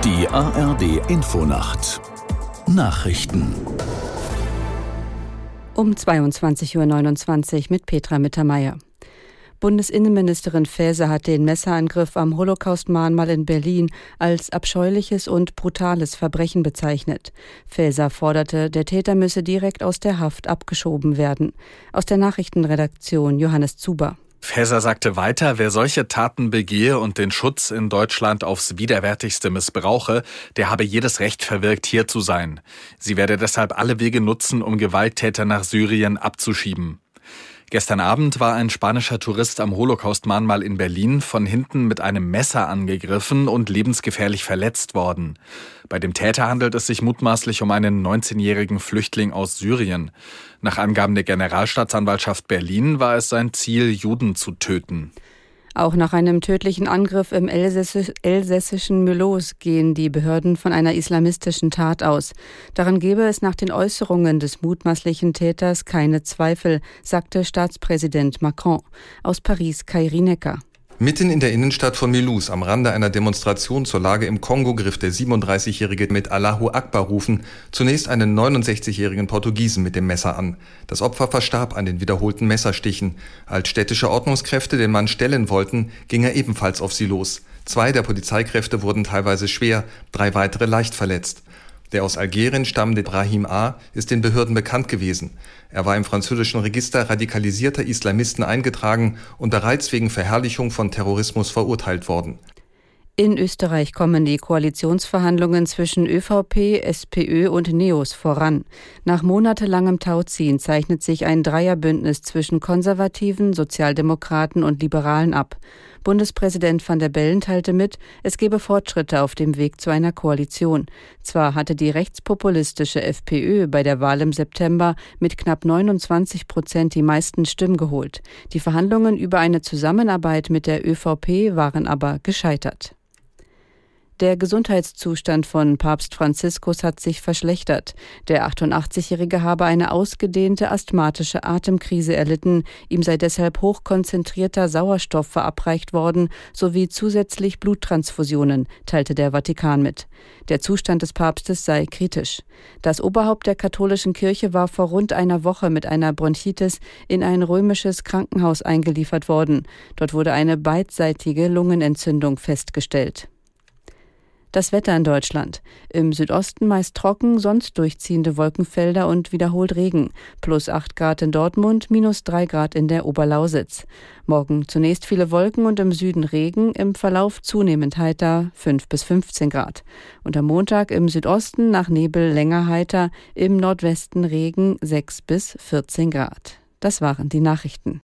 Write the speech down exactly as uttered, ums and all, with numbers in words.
Die A R D-Infonacht Nachrichten um zweiundzwanzig Uhr neunundzwanzig mit Petra Mittermeier. Bundesinnenministerin Faeser hat den Messerangriff am Holocaust-Mahnmal in Berlin als abscheuliches und brutales Verbrechen bezeichnet. Faeser forderte, der Täter müsse direkt aus der Haft abgeschoben werden. Aus der Nachrichtenredaktion Johannes Zuber. Faeser sagte weiter, wer solche Taten begehe und den Schutz in Deutschland aufs Widerwärtigste missbrauche, der habe jedes Recht verwirkt, hier zu sein. Sie werde deshalb alle Wege nutzen, um Gewalttäter nach Syrien abzuschieben. Gestern Abend war ein spanischer Tourist am Holocaust-Mahnmal in Berlin von hinten mit einem Messer angegriffen und lebensgefährlich verletzt worden. Bei dem Täter handelt es sich mutmaßlich um einen neunzehnjährigen Flüchtling aus Syrien. Nach Angaben der Generalstaatsanwaltschaft Berlin war es sein Ziel, Juden zu töten. Auch nach einem tödlichen Angriff im Elsässisch, elsässischen Mülhaus gehen die Behörden von einer islamistischen Tat aus. Daran gebe es nach den Äußerungen des mutmaßlichen Täters keine Zweifel, sagte Staatspräsident Macron. Aus Paris Kai Rienecker. Mitten in der Innenstadt von Mulhouse, am Rande einer Demonstration zur Lage im Kongo, griff der siebenunddreißigjährige mit Allahu Akbar rufen zunächst einen neunundsechzigjährigen Portugiesen mit dem Messer an. Das Opfer verstarb an den wiederholten Messerstichen. Als städtische Ordnungskräfte den Mann stellen wollten, ging er ebenfalls auf sie los. Zwei der Polizeikräfte wurden teilweise schwer, drei weitere leicht verletzt. Der aus Algerien stammende Brahim A. ist den Behörden bekannt gewesen. Er war im französischen Register radikalisierter Islamisten eingetragen und bereits wegen Verherrlichung von Terrorismus verurteilt worden. In Österreich kommen die Koalitionsverhandlungen zwischen ÖVP, SPÖ und NEOS voran. Nach monatelangem Tauziehen zeichnet sich ein Dreierbündnis zwischen Konservativen, Sozialdemokraten und Liberalen ab. Bundespräsident Van der Bellen teilte mit, es gebe Fortschritte auf dem Weg zu einer Koalition. Zwar hatte die rechtspopulistische FPÖ bei der Wahl im September mit knapp neunundzwanzig Prozent die meisten Stimmen geholt. Die Verhandlungen über eine Zusammenarbeit mit der ÖVP waren aber gescheitert. Der Gesundheitszustand von Papst Franziskus hat sich verschlechtert. Der achtundachtzigjährige habe eine ausgedehnte asthmatische Atemkrise erlitten. Ihm sei deshalb hochkonzentrierter Sauerstoff verabreicht worden, sowie zusätzlich Bluttransfusionen, teilte der Vatikan mit. Der Zustand des Papstes sei kritisch. Das Oberhaupt der katholischen Kirche war vor rund einer Woche mit einer Bronchitis in ein römisches Krankenhaus eingeliefert worden. Dort wurde eine beidseitige Lungenentzündung festgestellt. Das Wetter in Deutschland. Im Südosten meist trocken, sonst durchziehende Wolkenfelder und wiederholt Regen. Plus acht Grad in Dortmund, minus drei Grad in der Oberlausitz. Morgen zunächst viele Wolken und im Süden Regen, im Verlauf zunehmend heiter, fünf bis fünfzehn Grad. Und am Montag im Südosten nach Nebel länger heiter, im Nordwesten Regen, sechs bis vierzehn Grad. Das waren die Nachrichten.